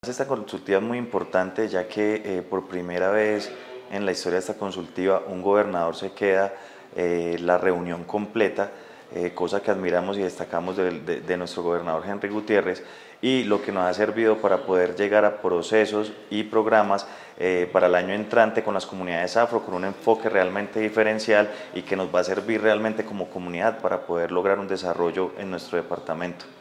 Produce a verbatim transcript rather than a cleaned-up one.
Esta consultiva es muy importante ya que eh, por primera vez en la historia de esta consultiva un gobernador se queda eh, la reunión completa, eh, cosa que admiramos y destacamos de, de, de nuestro gobernador Henry Gutiérrez, y lo que nos ha servido para poder llegar a procesos y programas eh, para el año entrante con las comunidades afro, con un enfoque realmente diferencial y que nos va a servir realmente como comunidad para poder lograr un desarrollo en nuestro departamento.